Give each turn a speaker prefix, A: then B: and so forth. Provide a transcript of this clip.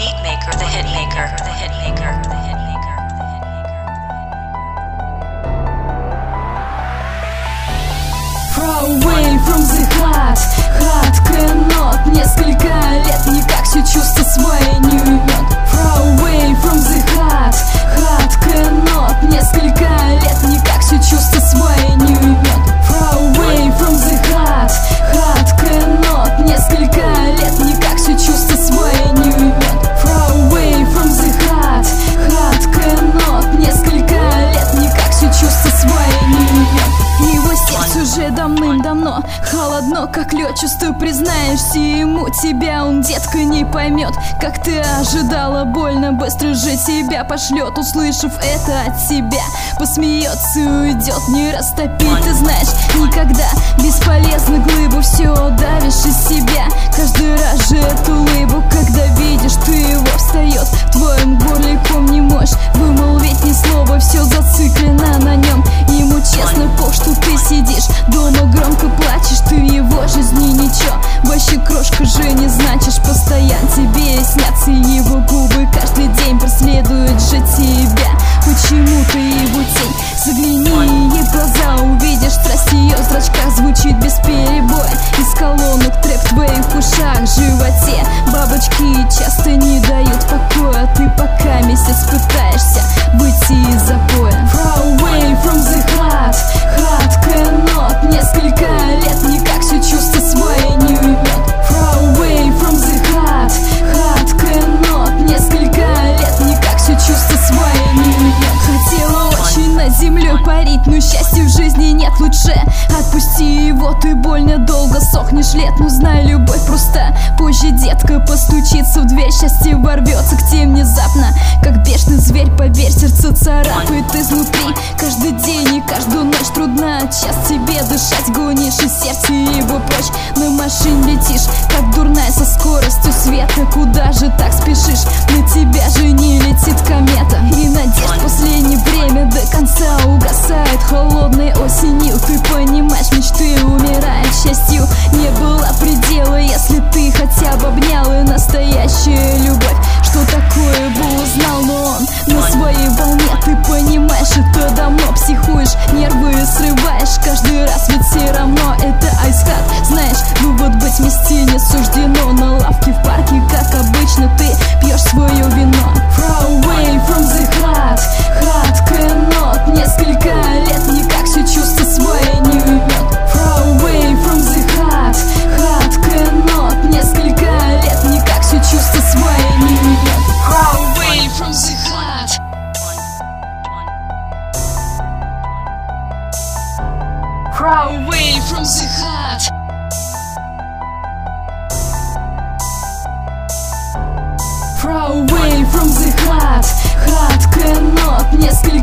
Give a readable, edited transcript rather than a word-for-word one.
A: Beatmaker, the hitmaker, the hitmaker, the hitmaker.
B: Far away from the heart, heart cannot. Несколько лет никак все чувства свои не уймет. Far away from the heart, heart cannot. Несколько лет никак все чувства свои не уймет. Far away from the heart, heart cannot. Несколько лет никак все чувства свои не уймет. Far away from the heart, heart cannot. Несколько лет никак все чувства свои не уймет. Его сердце уже давным-давно холодно, как лед. Чувствую, признаешься ему, тебя он, детка, не поймет. Как ты ожидала, больно быстро же тебя пошлет. Услышав это от себя, посмеется и уйдет. Не растопить, ты знаешь, никогда бесполезно глыбу. Все давишь из себя, каждый раз же эту лыбу. Когда видишь, ты его встает в твоем горле, ком не можешь вымолвить ни слова. Все зациклено на нем, ему честно пох, что ты сидишь дома, громко плачешь. Ты в его жизни ничего, вообще крошка же не значишь. Постоянно тебе снятся его губы, каждый день преследует же тебя. Почему ты его тень? Загляни ей в глаза, увидишь страсть, ее в зрачках звучит без перебоя. Из колонок трэп в твоих ушах, в животе бабочки часто не дают покоя. Ты пока месяц пытаешься выйти из запоя. Far away from the heart, heart cannot. Несколько лет никак все чувства свои не уймет. Far away from the heart, heart cannot. Несколько лет никак все чувства свои не уймет. Хотела очень над землей парить, но счастья в жизни нет лучше. Отпусти его, ты больно долго сохнешь лет. Но знай, любовь просто позже, детка, постучится в дверь. Счастье ворвется к тебе внезапно, как бешеный зверь, поверь, сердце царапает изнутри. Каждый день и каждую ночь трудно час тебе дышать. Гонишь из сердца его прочь, на машине летишь, как дурная со скоростью света. Куда же так спешишь? На тебя же не летит комета. И надежда в последнее время до конца угасает холодной осенью. Ты понимаешь, мечты умирают, счастью не было предела, если ты хотя бы обнял. И настоящая любовь, что такое бы узнал, но он на своей волне. Ты понимаешь, это давно психуешь, нервы срываешь каждый раз, ведь все равно это айсхат. Знаешь, вывод быть вместе не суждено. На лавке в парке, как обычно, ты пьешь свое вино. Far away from the heart, heart cannot. Несколько лет никак все чувства свои не уймет. Far away from the heart, heart cannot. Несколько лет никак все чувства свои не уймет. Far away from the heart. Far away from the heart. Far away from the heart, heart cannot. Несколько